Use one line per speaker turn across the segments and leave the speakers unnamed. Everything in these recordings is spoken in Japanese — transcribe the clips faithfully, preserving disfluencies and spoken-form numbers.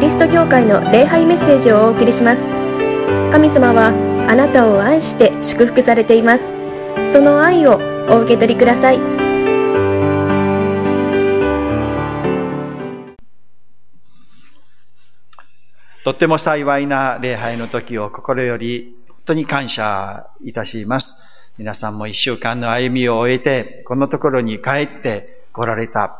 リスト教会の礼拝メッセージをお送りします。神様はあなたを愛して祝福されています。その愛をお受け取りください。
とっても幸いな礼拝の時を心より本当に感謝いたします。皆さんも一週間の歩みを終えて、このところに帰って来られた。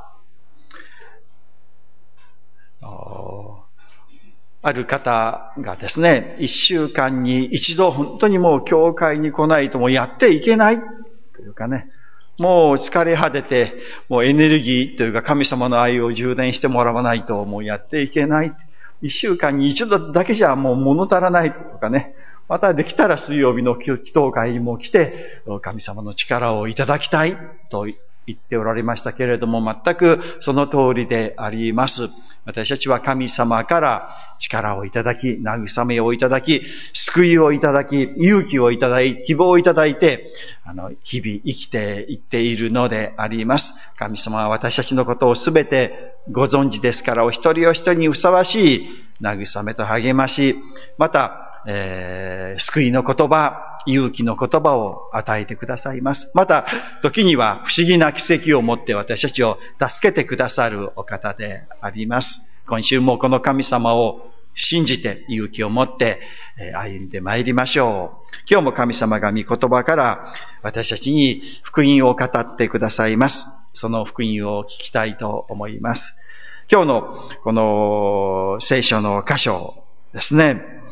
ある方がですね、一週間に一度本当にもう教会に来ないともうやっていけないというかね、もう疲れ果てて、もうエネルギーというか神様の愛を充電してもらわないともうやっていけない。一週間に一度だけじゃもう物足らないとかね。またできたら水曜日の祈祷会にも来て、神様の力をいただきたいと言っておられましたけれども、全くその通りであります。私たちは神様から力をいただき、慰めをいただき、救いをいただき、勇気をいただき、希望をいただいて、あの、日々生きていっているのであります。神様は私たちのことをすべてご存知ですから、お一人お一人にふさわしい慰めと励まし、また、えー、救いの言葉、勇気の言葉を与えてくださいます。また、時には不思議な奇跡を持って私たちを助けてくださるお方であります。今週もこの神様を信じて勇気を持って歩んでまいりましょう。今日も神様が御言葉から私たちに福音を語ってくださいます。その福音を聞きたいと思います。今日のこの聖書の箇所ですね。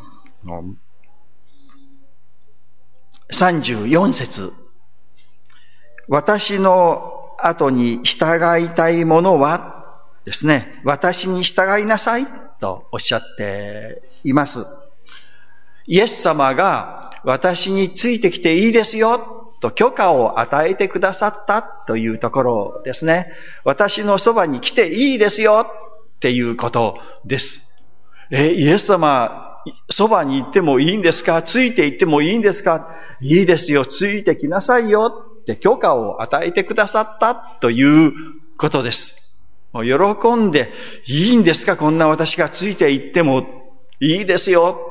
さんじゅうよん節。私の後に従いたい者はですね、私に従いなさいとおっしゃっています。イエス様が私についてきていいですよと許可を与えてくださったというところですね。私のそばに来ていいですよっていうことです。え、イエス様、そばに行ってもいいんですか？ついて行ってもいいんですか？いいですよ、ついてきなさいよって許可を与えてくださったということです。もう喜んで、いいんですか？こんな私がついて行ってもいいですよ。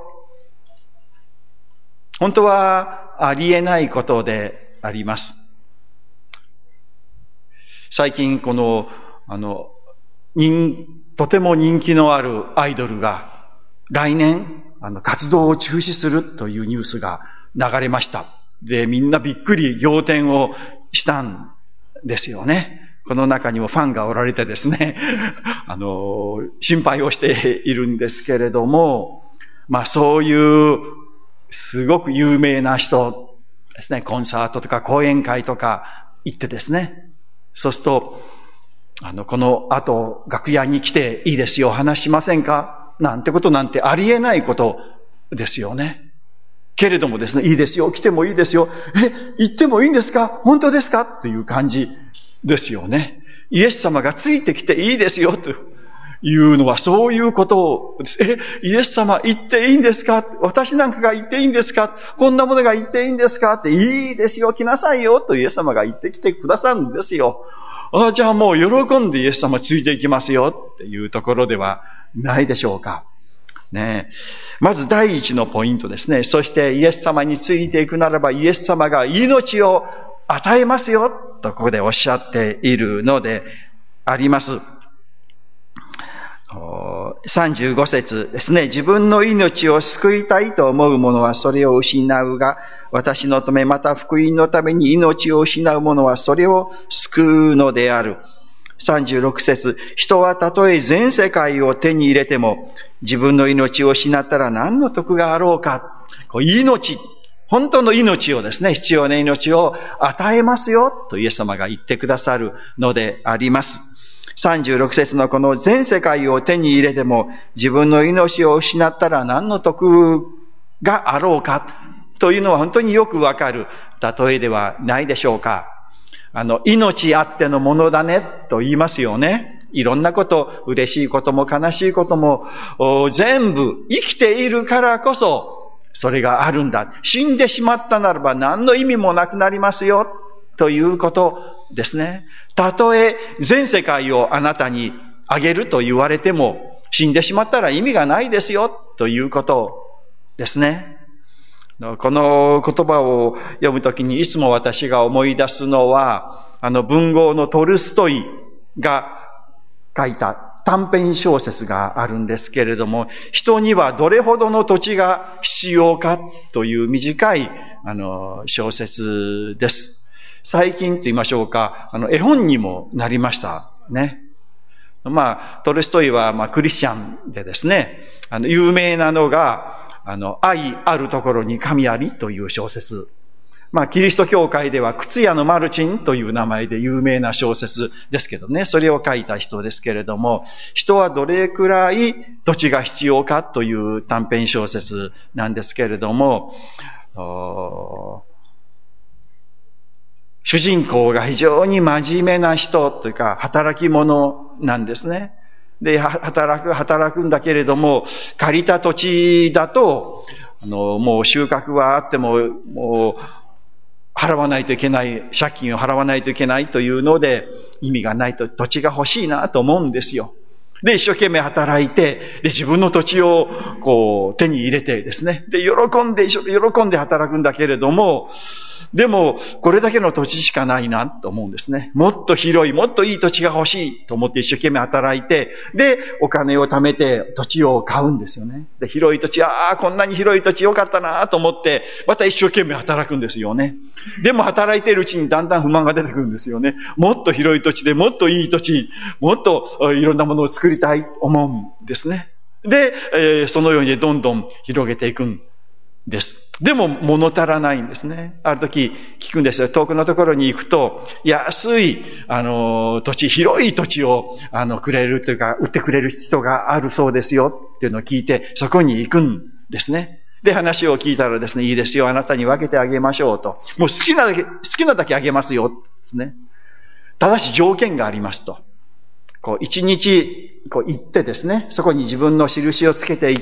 本当はありえないことであります。最近この、あの、人、とても人気のあるアイドルが来年、あの、活動を中止するというニュースが流れました。で、みんなびっくり仰天をしたんですよね。この中にもファンがおられてですね、あの、心配をしているんですけれども、まあそういう、すごく有名な人ですね、コンサートとか講演会とか行ってですね、そうすると、あの、この後、楽屋に来ていいですよ、話しませんか？なんてことなんてありえないことですよね。けれどもですね、いいですよ、来てもいいですよ。え、行ってもいいんですか？本当ですか？っていう感じですよね。イエス様がついてきていいですよというのはそういうことです。え、イエス様行っていいんですか？私なんかが行っていいんですか？こんなものが行っていいんですか？って、いいですよ、来なさいよとイエス様が言ってきてくださるんですよ。あ、じゃあもう喜んでイエス様ついていきますよっていうところではないでしょうか。ねえ。まず第一のポイントですね。そしてイエス様についていくならばイエス様が命を与えますよとここでおっしゃっているのであります。さんじゅうご節ですね。自分の命を救いたいと思う者はそれを失うが、私のためまた福音のために命を失う者はそれを救うのである。さんじゅうろく節。人はたとえ全世界を手に入れても、自分の命を失ったら何の得があろうか。こう命、本当の命をですね、必要な命を与えますよとイエス様が言ってくださるのであります。さんじゅうろく節のこの全世界を手に入れても自分の命を失ったら何の得があろうかというのは本当によくわかる例えではないでしょうか。あの、命あってのものだねと言いますよね。いろんなこと、嬉しいことも悲しいことも全部生きているからこそそれがあるんだ。死んでしまったならば何の意味もなくなりますよということですね。たとえ全世界をあなたにあげると言われても、 死んでしまったら意味がないですよ、ということですね。この言葉を読むときにいつも私が思い出すのは、あの文豪のトルストイが書いた短編小説があるんですけれども、人にはどれほどの土地が必要かという短いあの小説です。最近と言いましょうか、あの絵本にもなりましたね。まあ、トルストイはまあクリスチャンでですね、あの有名なのが、あの、愛あるところに神ありという小説。まあ、キリスト教会では靴屋のマルチンという名前で有名な小説ですけどね、それを書いた人ですけれども、人はどれくらい土地が必要かという短編小説なんですけれども、主人公が非常に真面目な人というか、働き者なんですね。で、働く、働くんだけれども、借りた土地だと、あの、もう収穫はあっても、もう、払わないといけない、借金を払わないといけないというので、意味がないと、土地が欲しいなと思うんですよ。で、一生懸命働いて、で、自分の土地を、こう、手に入れてですね。で、喜んで、喜んで働くんだけれども、でも、これだけの土地しかないなと思うんですね。もっと広い、もっといい土地が欲しいと思って一生懸命働いて、で、お金を貯めて土地を買うんですよね。で、広い土地、ああ、こんなに広い土地よかったなと思って、また一生懸命働くんですよね。でも働いているうちにだんだん不満が出てくるんですよね。もっと広い土地でもっといい土地、もっといろんなものを作りたいと思うんですね。で、えー、そのようにどんどん広げていくんです。でも物足らないんですね。ある時聞くんですよ。遠くのところに行くと、安い、あの、土地、広い土地を、あの、くれるというか、売ってくれる人があるそうですよっていうのを聞いて、そこに行くんですね。で、話を聞いたらですね、いいですよ、あなたに分けてあげましょうと。もう好きなだけ、好きなだけあげますよ、ですね。ただし条件がありますと。こう、一日、こう行ってですね、そこに自分の印をつけていって、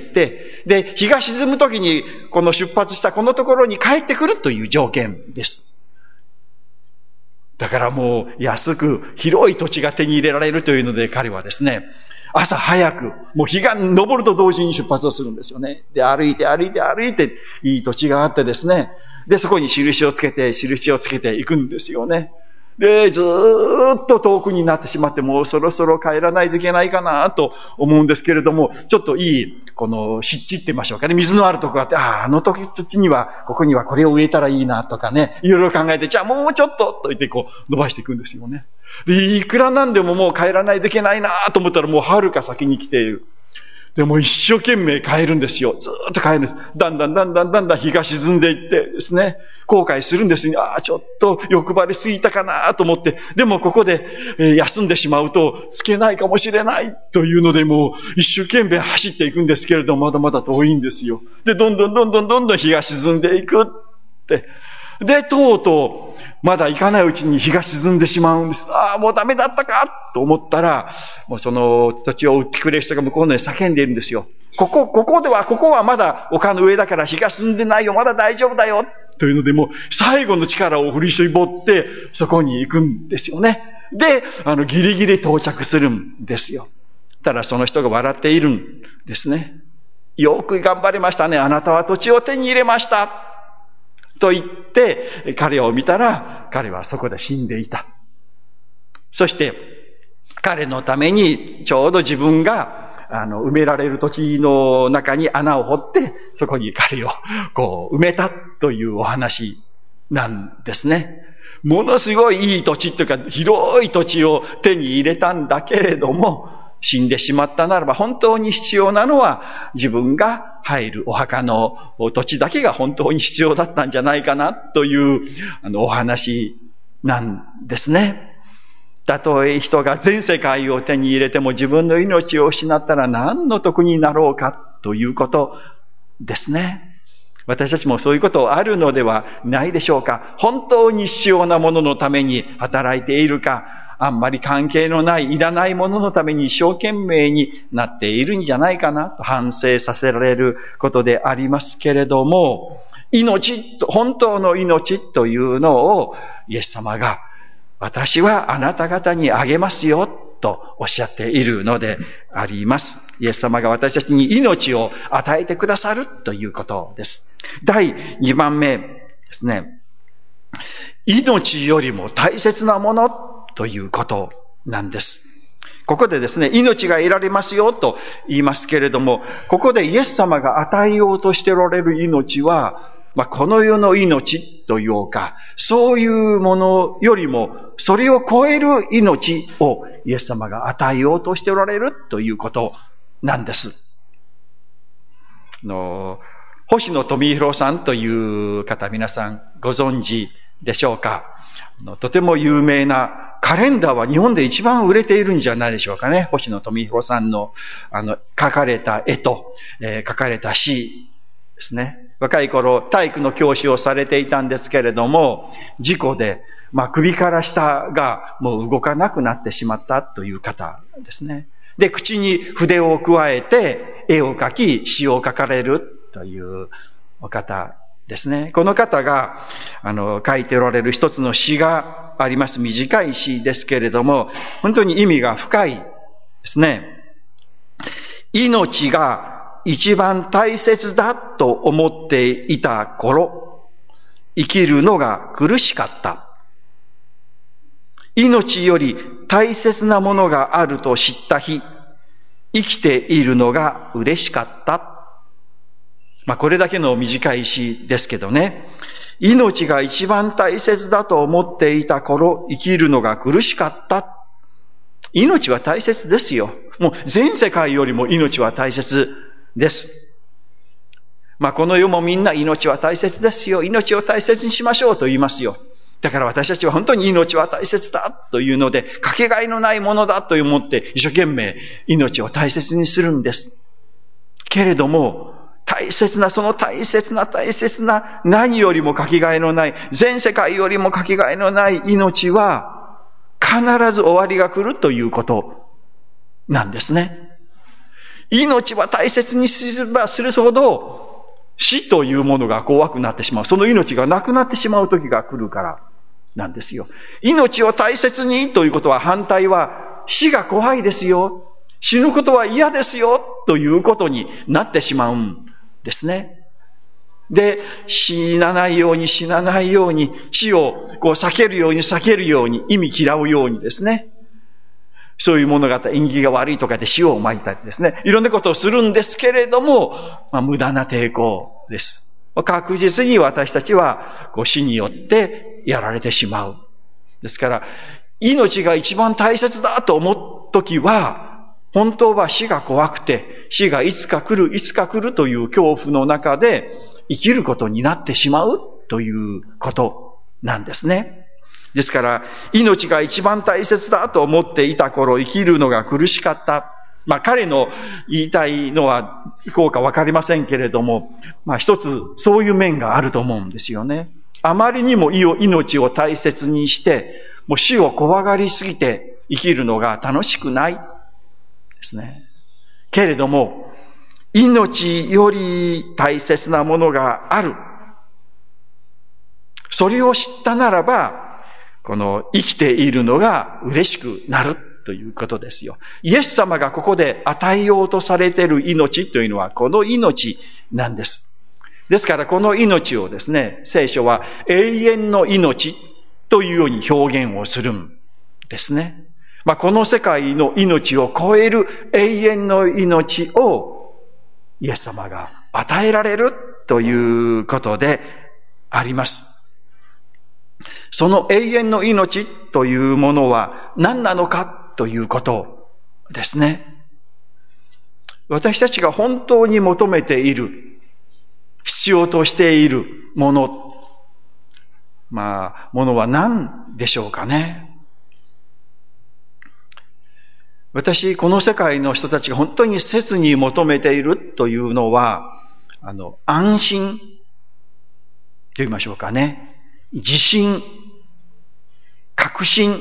で、日が沈むときに、この出発したこのところに帰ってくるという条件です。だからもう、安く、広い土地が手に入れられるというので、彼はですね、朝早く、もう日が昇ると同時に出発をするんですよね。で、歩いて歩いて歩いて、いい土地があってですね、で、そこに印をつけて、印をつけていくんですよね。で、ずーっと遠くになってしまって、もうそろそろ帰らないといけないかなと思うんですけれども、ちょっといい、この湿地って言いましょうかね、水のあるところがあって、ああ、あの土地には、ここにはこれを植えたらいいなとかね、いろいろ考えて、じゃあもうちょっとと言ってこう伸ばしていくんですよね。で、いくらなんでももう帰らないといけないなと思ったらもう遥か先に来ている。でも一生懸命帰るんですよ。ずーっと帰るんです。だんだんだんだんだんだん日が沈んでいってですね、後悔するんですよ。ああ、ちょっと欲張りすぎたかなと思って、でもここで、えー、休んでしまうとつけないかもしれないというので、もう一生懸命走っていくんですけれども、まだまだ遠いんですよ。で、どんどんどんどんどんどん日が沈んでいくって。で、とうとう、まだ行かないうちに日が沈んでしまうんです。ああ、もうダメだったかと思ったら、もうその土地を売ってくれる人が向こうのに叫んでいるんですよ。ここ、ここでは、ここはまだ丘の上だから日が沈んでないよ、まだ大丈夫だよ。というので、もう最後の力を振り絞って、そこに行くんですよね。で、あの、ギリギリ到着するんですよ。ただその人が笑っているんですね。よく頑張りましたね。あなたは土地を手に入れました。と言って、彼を見たら、彼はそこで死んでいた。そして、彼のために、ちょうど自分が、あの、埋められる土地の中に穴を掘って、そこに彼を、こう、埋めたというお話なんですね。ものすごいいい土地というか、広い土地を手に入れたんだけれども、死んでしまったならば、本当に必要なのは、自分が入るお墓の土地だけが本当に必要だったんじゃないかな、という、あの、お話なんですね。たとえ人が全世界を手に入れても自分の命を失ったら何の得になろうか、ということですね。私たちもそういうことあるのではないでしょうか。本当に必要なもののために働いているか、あんまり関係のない、いらないもののために一生懸命になっているんじゃないかなと反省させられることでありますけれども、命、本当の命というのをイエス様が、私はあなた方にあげますよとおっしゃっているのであります。イエス様が私たちに命を与えてくださるということです。だいにばんめですね。命よりも大切なものということなんです。ここでですね、命が得られますよと言いますけれども、ここでイエス様が与えようとしておられる命は、まあ、この世の命というか、そういうものよりも、それを超える命をイエス様が与えようとしておられるということなんです。あの、星野富弘さんという方、皆さんご存知でしょうか。あのとても有名なカレンダーは日本で一番売れているんじゃないでしょうかね。星野富弘さんの、あの、書かれた絵と、えー、書かれた詩ですね。若い頃、体育の教師をされていたんですけれども、事故で、まあ、首から下がもう動かなくなってしまったという方ですね。で、口に筆を加えて、絵を描き、詩を書かれるというお方ですね。この方が、あの、書いておられる一つの詩があります。短い詩ですけれども、本当に意味が深いですね。命が一番大切だと思っていた頃、生きるのが苦しかった。命より大切なものがあると知った日、生きているのが嬉しかった。まあこれだけの短い詩ですけどね。命が一番大切だと思っていた頃、生きるのが苦しかった。命は大切ですよ。もう全世界よりも命は大切です。まあこの世もみんな命は大切ですよ。命を大切にしましょうと言いますよ。だから私たちは本当に命は大切だというので、かけがえのないものだと思って一生懸命命を大切にするんです。けれども、大切な、その大切な大切な何よりもかけがえのない、全世界よりもかけがえのない命は必ず終わりが来るということなんですね。命は大切にすればするほど死というものが怖くなってしまう。その命がなくなってしまう時が来るからなんですよ。命を大切にということは反対は死が怖いですよ。死ぬことは嫌ですよということになってしまうんですね。で、死なないように死なないように死をこう避けるように避けるように意味嫌うようにですね。そういう物語、縁起が悪いとかで塩を撒いたりですね。いろんなことをするんですけれども、まあ、無駄な抵抗です。確実に私たちはこう死によってやられてしまう。ですから、命が一番大切だと思うときは、本当は死が怖くて、死がいつか来る、いつか来るという恐怖の中で生きることになってしまうということなんですね。ですから、命が一番大切だと思っていた頃、生きるのが苦しかった。まあ彼の言いたいのは、こうかわかりませんけれども、まあ一つそういう面があると思うんですよね。あまりにも命を大切にして、もう死を怖がりすぎて生きるのが楽しくないですね。けれども、命より大切なものがある。それを知ったならば、この生きているのが嬉しくなるということですよ。イエス様がここで与えようとされている命というのはこの命なんです。ですからこの命をですね、聖書は永遠の命というように表現をするんですね。まあ、この世界の命を超える永遠の命をイエス様が与えられるということであります。その永遠の命というものは何なのかということですね。私たちが本当に求めている、必要としているもの、まあ、ものは何でしょうかね。私、この世界の人たちが本当に切に求めているというのは、あの、安心と言いましょうかね。自信、確信。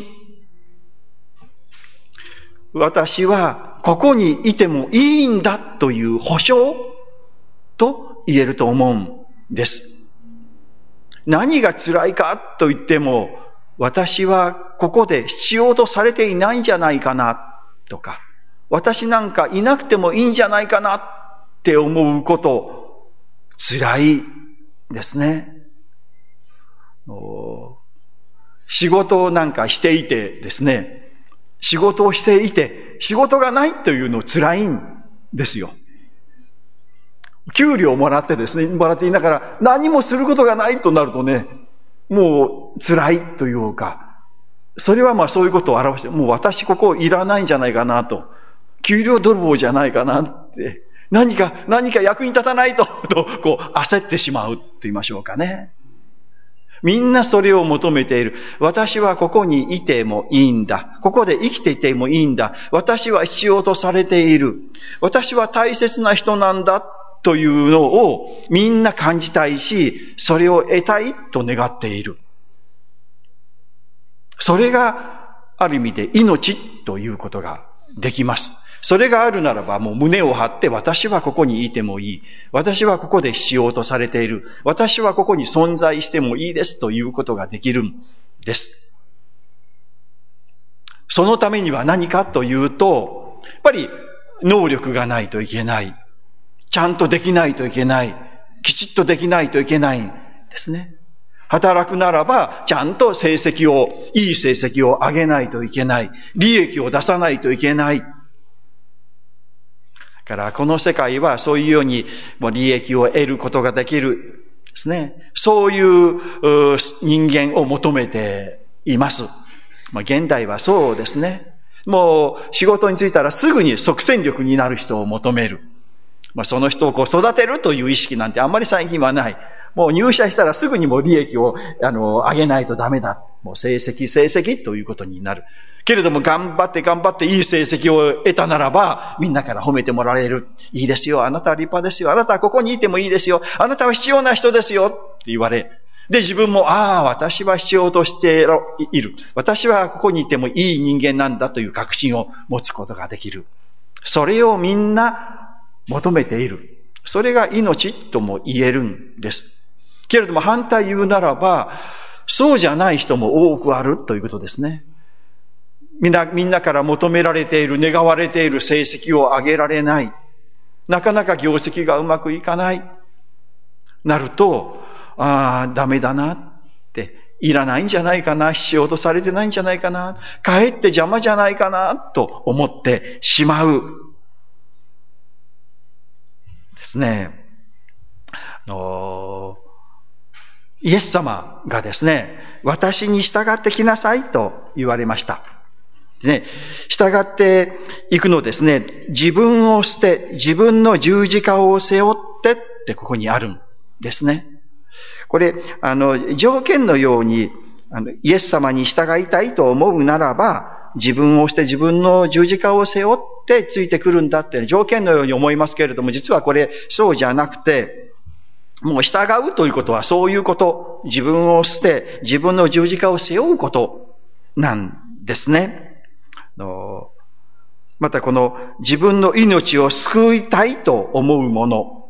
私はここにいてもいいんだという保証と言えると思うんです。何が辛いかと言っても、 私はここで必要とされていないんじゃないかなとか、私なんかいなくてもいいんじゃないかなって思うこと、辛いですね。仕事をなんかしていてですね、仕事をしていて、仕事がないというの辛いんですよ。給料をもらってですね、もらっていながら何もすることがないとなるとね、もう辛いというか、それはまあそういうことを表して、もう私ここいらないんじゃないかなと、給料泥棒じゃないかなって、何か、何か役に立たないと、と、こう焦ってしまうと言いましょうかね。みんなそれを求めている。私はここにいてもいいんだ。ここで生きていてもいいんだ。私は必要とされている。私は大切な人なんだというのをみんな感じたいし、それを得たいと願っている。それがある意味で命ということができます。それがあるならばもう胸を張って私はここにいてもいい。私はここで必要とされている。私はここに存在してもいいですということができるんです。そのためには何かというと、やっぱり能力がないといけない。ちゃんとできないといけない。きちっとできないといけないんですね。働くならば、ちゃんと成績を、いい成績を上げないといけない。利益を出さないといけない。だからこの世界はそういうようにもう利益を得ることができるですね。そういう人間を求めています。まあ、現代はそうですね。もう仕事に就いたらすぐに即戦力になる人を求める。まあ、その人をこう育てるという意識なんてあんまり最近はない。もう入社したらすぐにもう利益をあの上げないとダメだ。もう成績成績ということになる。けれども頑張って頑張っていい成績を得たならば、みんなから褒めてもらえる。いいですよ。あなたは立派ですよ。あなたはここにいてもいいですよ。あなたは必要な人ですよ。って言われ。で、自分も、ああ、私は必要としている。私はここにいてもいい人間なんだという確信を持つことができる。それをみんな求めている。それが命とも言えるんです。けれども反対言うならば、そうじゃない人も多くあるということですね。みんな、みんなから求められている、願われている成績を上げられない。なかなか業績がうまくいかない。なると、ああ、ダメだなって、いらないんじゃないかな、必要とされてないんじゃないかな、かえって邪魔じゃないかな、と思ってしまう。ですね。あのイエス様がですね、私に従ってきなさいと言われました。ね、従っていくのですね、自分を捨て、自分の十字架を背負ってってここにあるんですね。これ、あの、条件のように、あの、イエス様に従いたいと思うならば、自分を捨て自分の十字架を背負ってついてくるんだって条件のように思いますけれども、実はこれそうじゃなくて、もう従うということはそういうこと、自分を捨て自分の十字架を背負うことなんですね。またこの自分の命を救いたいと思うもの、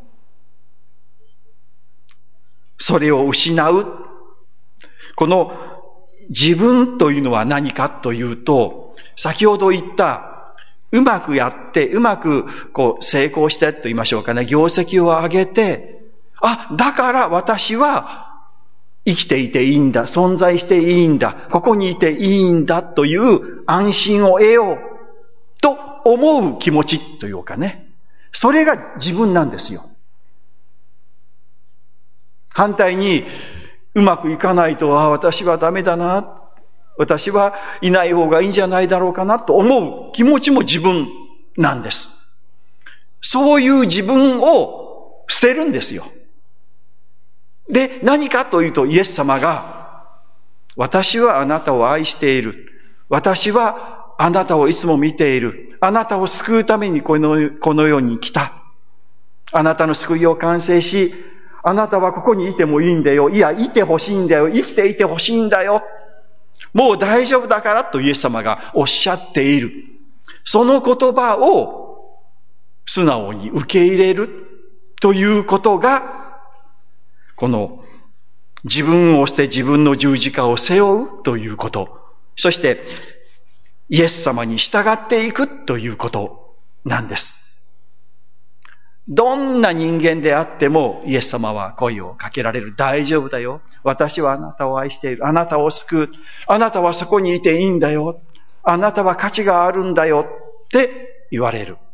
それを失う。この自分というのは何かというと、先ほど言ったうまくやってうまくこう成功してと言いましょうかね、業績を上げて、あ、だから私は生きていていいんだ、存在していいんだ、ここにいていいんだという安心を得ようと思う気持ちというかね、それが自分なんですよ。反対にうまくいかないと、あ、私はダメだな、私はいない方がいいんじゃないだろうかなと思う気持ちも自分なんです。そういう自分を捨てるんですよ。で、何かというと、イエス様が、私はあなたを愛している。私はあなたをいつも見ている。あなたを救うためにこの、この世に来た。あなたの救いを完成し、あなたはここにいてもいいんだよ。いや、いてほしいんだよ。生きていてほしいんだよ。もう大丈夫だからとイエス様がおっしゃっている。その言葉を素直に受け入れるということが、この自分を捨て自分の十字架を背負うということ。そして、イエス様に従っていくということなんです。どんな人間であってもイエス様は声をかけられる。大丈夫だよ。私はあなたを愛している。あなたを救う。あなたはそこにいていいんだよ。あなたは価値があるんだよって言われる。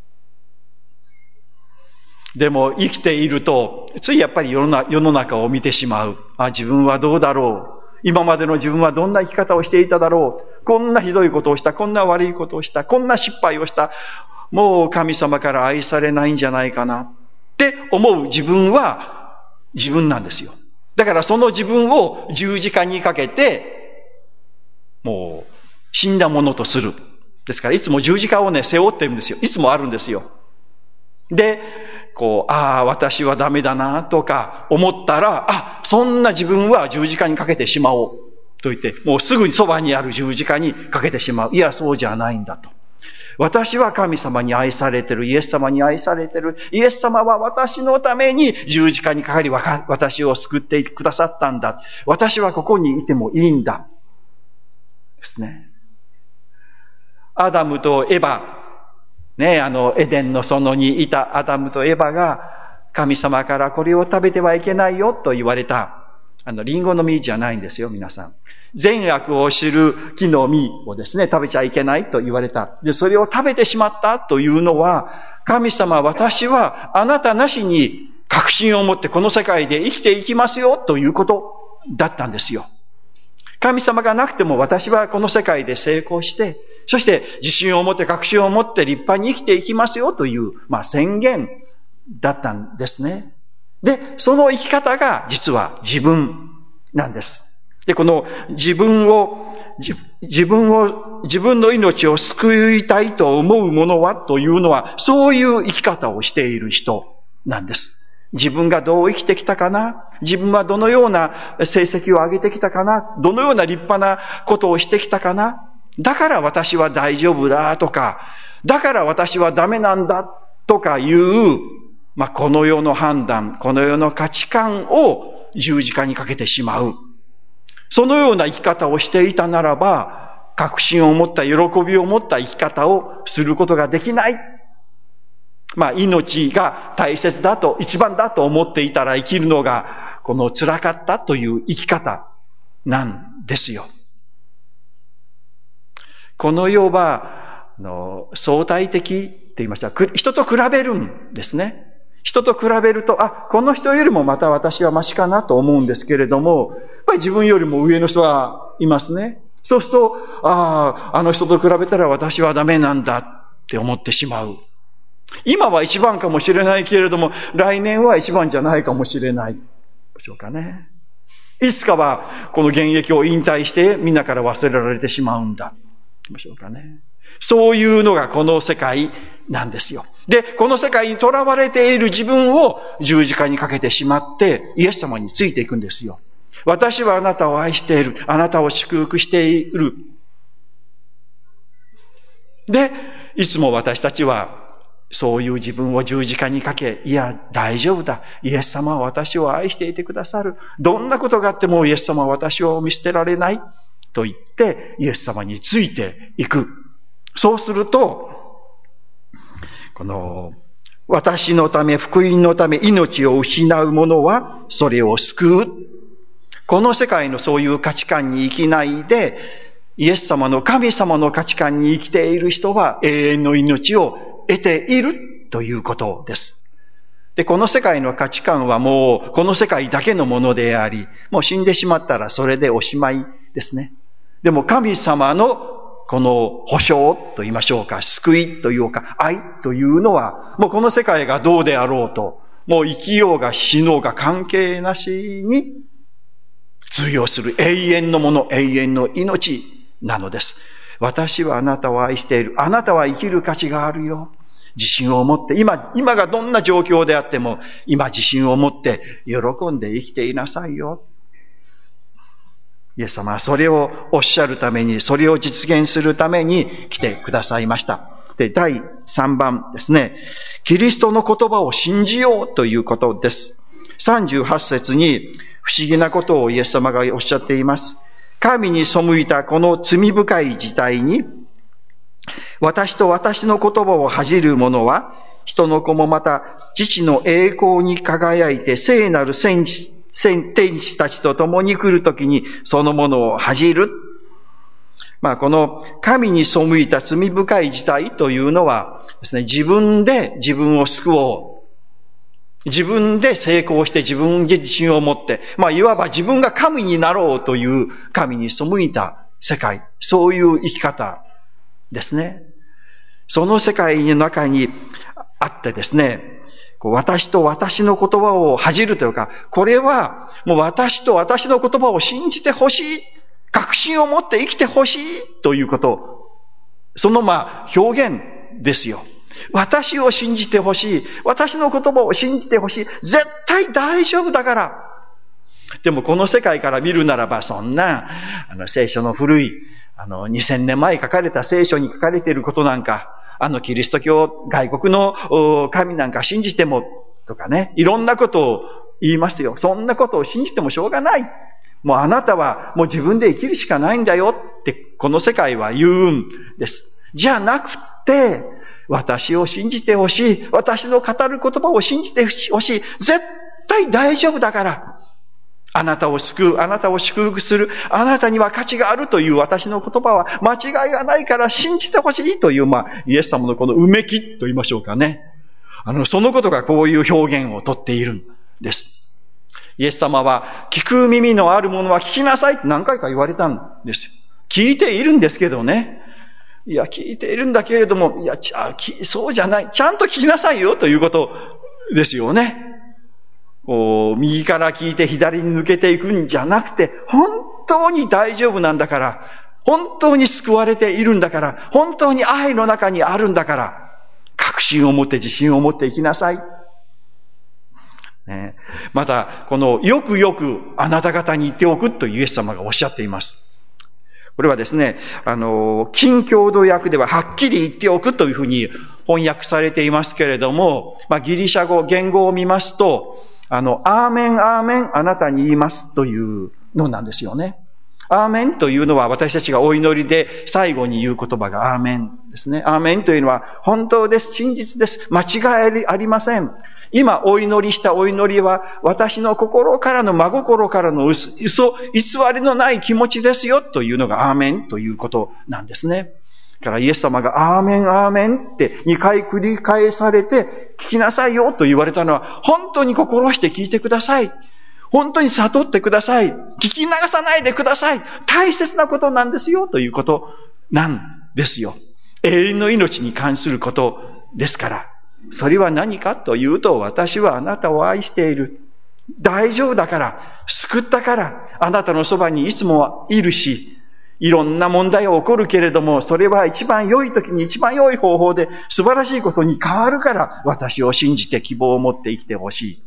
でも生きていると、ついやっぱり世の中を見てしまう。あ、自分はどうだろう。今までの自分はどんな生き方をしていただろう。こんなひどいことをした。こんな悪いことをした。こんな失敗をした。もう神様から愛されないんじゃないかなって思う自分は自分なんですよ。だからその自分を十字架にかけて、もう死んだものとする。ですからいつも十字架をね、背負ってるんですよ。いつもあるんですよ。で、こう、ああ、私はダメだなとか思ったら、あ、そんな自分は十字架にかけてしまおうと言って、もうすぐにそばにある十字架にかけてしまう。いや、そうじゃないんだと。私は神様に愛されてる。イエス様に愛されてる。イエス様は私のために十字架にかかり、私を救ってくださったんだ。私はここにいてもいいんだ。ですね。アダムとエバ、ね、あの、エデンの園にいたアダムとエバが、神様からこれを食べてはいけないよと言われた。あの、リンゴの実じゃないんですよ、皆さん。善悪を知る木の実をですね、食べちゃいけないと言われた。で、それを食べてしまったというのは、神様、私はあなたなしに確信を持ってこの世界で生きていきますよということだったんですよ。神様がなくても私はこの世界で成功して、そして自信を持って確信を持って立派に生きていきますよという、まあ宣言だったんですね。で、その生き方が実は自分なんです。で、この自分を、自分を、自分の命を救いたいと思うものはというのは、そういう生き方をしている人なんです。自分がどう生きてきたかな？自分はどのような成績を上げてきたかな？どのような立派なことをしてきたかな？だから私は大丈夫だとか、だから私はダメなんだとかいう、まあ、この世の判断、この世の価値観を十字架にかけてしまう。そのような生き方をしていたならば、確信を持った、喜びを持った生き方をすることができない。まあ、命が大切だと、一番だと思っていたら生きるのが、この辛かったという生き方なんですよ。この世は、あの、相対的って言いました。人と比べるんですね。人と比べると、あ、この人よりもまた私はマシかなと思うんですけれども、やっぱり自分よりも上の人はいますね。そうすると、ああ、あの人と比べたら私はダメなんだって思ってしまう。今は一番かもしれないけれども、来年は一番じゃないかもしれない。でしょうかね。いつかはこの現役を引退してみんなから忘れられてしまうんだ。でしょうかね。そういうのがこの世界なんですよ。で、この世界に囚われている自分を十字架にかけてしまって、イエス様についていくんですよ。私はあなたを愛している。あなたを祝福している。で、いつも私たちは、そういう自分を十字架にかけ、いや、大丈夫だ。イエス様は私を愛していてくださる。どんなことがあってもイエス様は私を見捨てられない。と言って、イエス様についていく。そうすると、この、私のため、福音のため、命を失う者は、それを救う。この世界のそういう価値観に生きないで、イエス様の神様の価値観に生きている人は、永遠の命を得ているということです。で、この世界の価値観はもう、この世界だけのものであり、もう死んでしまったらそれでおしまいですね。でも神様のこの保証と言いましょうか、救いというか、愛というのは、もうこの世界がどうであろうと、もう生きようが死のうが関係なしに通用する永遠のもの、永遠の命なのです。私はあなたを愛している。あなたは生きる価値があるよ。自信を持って、今、今がどんな状況であっても、今自信を持って喜んで生きていなさいよ。イエス様はそれをおっしゃるために、それを実現するために来てくださいました。で、だいさんばんですね。キリストの言葉を信じようということです。さんじゅうはち節に、 不思議なことをイエス様がおっしゃっています。神に背いたこの罪深い事態に、私と私の言葉を恥じる者は、人の子もまた父の栄光に輝いて聖なる戦士、天使たちと共に来るときにそのものを恥じる。まあこの神に背いた罪深い事態というのはですね、自分で自分を救おう。自分で成功して自分で自信を持って、まあいわば自分が神になろうという神に背いた世界。そういう生き方ですね。その世界の中にあってですね、私と私の言葉を恥じるというか、これはもう私と私の言葉を信じてほしい、確信を持って生きてほしいということ、そのまあ表現ですよ。私を信じてほしい、私の言葉を信じてほしい、絶対大丈夫だから。でもこの世界から見るならば、そんなあの聖書の古いあのにせんねんまえ書かれた聖書に書かれていることなんか、あのキリスト教、外国の神なんか信じてもとかね、いろんなことを言いますよ。そんなことを信じてもしょうがない。もうあなたはもう自分で生きるしかないんだよってこの世界は言うんです。じゃなくて、私を信じてほしい。私の語る言葉を信じてほしい。絶対大丈夫だから。あなたを救う、あなたを祝福する、あなたには価値があるという私の言葉は間違いがないから信じてほしいという、まあ、イエス様のこのうめきと言いましょうかね。あの、そのことがこういう表現をとっているんです。イエス様は、聞く耳のあるものは聞きなさいって何回か言われたんですよ。聞いているんですけどね。いや、聞いているんだけれども、いや、ちゃそうじゃない。ちゃんと聞きなさいよということですよね。こう右から聞いて左に抜けていくんじゃなくて、本当に大丈夫なんだから、本当に救われているんだから、本当に愛の中にあるんだから、確信を持って自信を持っていきなさい。ね、また、このよくよくあなた方に言っておくとイエス様がおっしゃっています。これはですね、あの、近郷土訳でははっきり言っておくというふうに翻訳されていますけれども、まあ、ギリシャ語、言語を見ますと、あの、アーメン、アーメン、あなたに言いますというのなんですよね。アーメンというのは私たちがお祈りで最後に言う言葉がアーメンですね。アーメンというのは本当です、真実です、間違いありません。今お祈りしたお祈りは私の心からの真心からの嘘、偽りのない気持ちですよというのがアーメンということなんですね。だからイエス様がアーメンアーメンってにかい繰り返されて聞きなさいよと言われたのは本当に心して聞いてください。本当に悟ってください。聞き流さないでください。大切なことなんですよということなんですよ。永遠の命に関することですから。それは何かというと、私はあなたを愛している。大丈夫だから、救ったから、あなたのそばにいつもいるし、いろんな問題が起こるけれども、それは一番良い時に一番良い方法で素晴らしいことに変わるから、私を信じて希望を持って生きてほしい。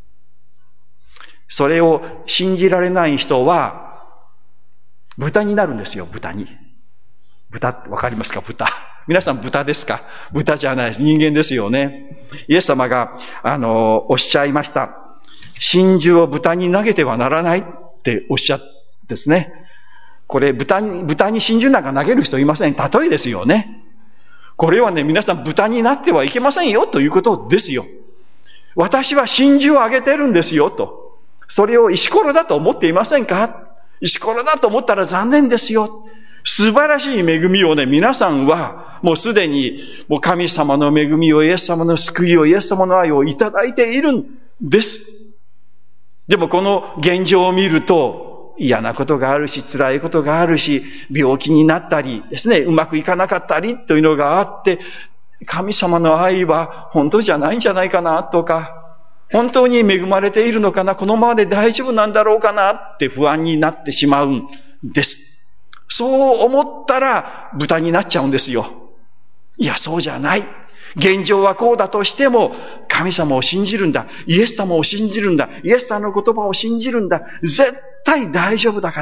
それを信じられない人は、豚になるんですよ、豚に。豚ってわかりますか、豚。皆さん豚ですか？豚じゃない、人間ですよね。イエス様が、あの、おっしゃいました。真珠を豚に投げてはならないっておっしゃってですね。これ、豚に、豚に真珠なんか投げる人いません。例えですよね。これはね、皆さん豚になってはいけませんよということですよ。私は真珠をあげてるんですよと。それを石ころだと思っていませんか？石ころだと思ったら残念ですよ。素晴らしい恵みをね、皆さんはもうすでにもう神様の恵みを、イエス様の救いを、イエス様の愛をいただいているんです。でもこの現状を見ると嫌なことがあるし、辛いことがあるし、病気になったりですね、うまくいかなかったりというのがあって、神様の愛は本当じゃないんじゃないかなとか、本当に恵まれているのかな、このままで大丈夫なんだろうかなって不安になってしまうんです。そう思ったら豚になっちゃうんですよ。いや、そうじゃない。現状はこうだとしても、神様を信じるんだ。イエス様を信じるんだ。イエス様の言葉を信じるんだ。絶対大丈夫だから。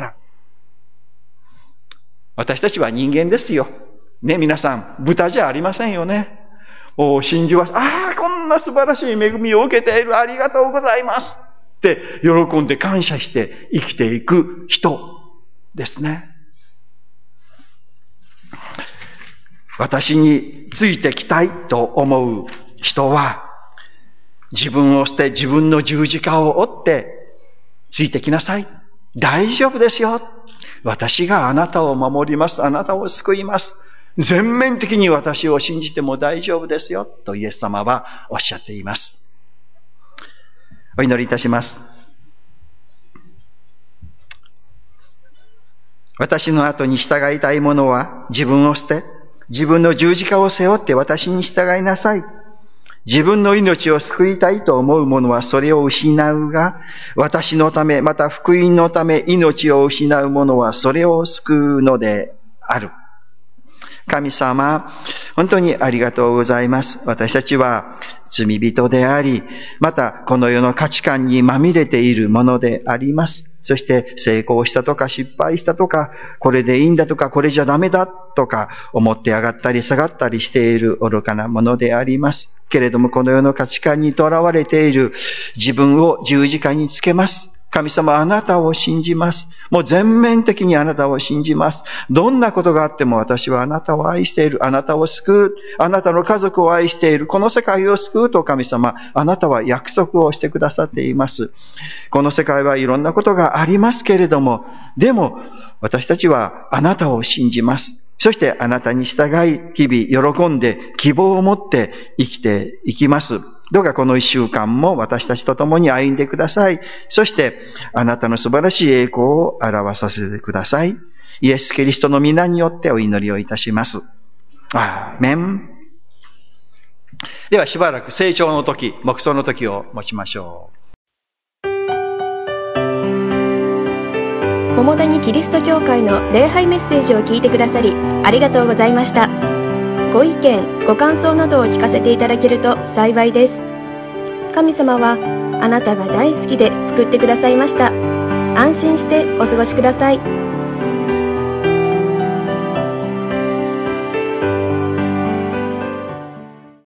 私たちは人間ですよ。ね、皆さん、豚じゃありませんよね。お真珠は、ああ、こんな素晴らしい恵みを受けている。ありがとうございます。っって喜んで感謝して生きていく人ですね。私についてきたいと思う人は、自分を捨て自分の十字架を追ってついてきなさい。大丈夫ですよ。私があなたを守ります。あなたを救います。全面的に私を信じても大丈夫ですよ。とイエス様はおっしゃっています。お祈りいたします。私の後に従いたい者は自分を捨て、自分の十字架を背負って私に従いなさい。自分の命を救いたいと思う者はそれを失うが、私のため、また福音のため命を失う者はそれを救うのである。神様、本当にありがとうございます。私たちは罪人であり、またこの世の価値観にまみれているものであります。そして成功したとか失敗したとか、これでいいんだとか、これじゃダメだとか、思って上がったり下がったりしている愚かなものであります。けれどもこの世の価値観にとらわれている自分を十字架につけます。神様、あなたを信じます。もう全面的にあなたを信じます。どんなことがあっても私はあなたを愛している。あなたを救う。あなたの家族を愛している。この世界を救うと神様、あなたは約束をしてくださっています。この世界はいろんなことがありますけれども、でも私たちはあなたを信じます。そしてあなたに従い、日々喜んで希望を持って生きていきます。どうかこの一週間も私たちと共に歩んでください。そしてあなたの素晴らしい栄光を表させてください。イエス・キリストの皆によってお祈りをいたします。アーメン。ではしばらく成長の時、黙想の時を持ちましょう。
桃谷キリスト教会の礼拝メッセージを聞いてくださりありがとうございました。ご意見、ご感想などを聞かせていただけると幸いです。神様はあなたが大好きで救ってくださいました。安心してお過ごしください。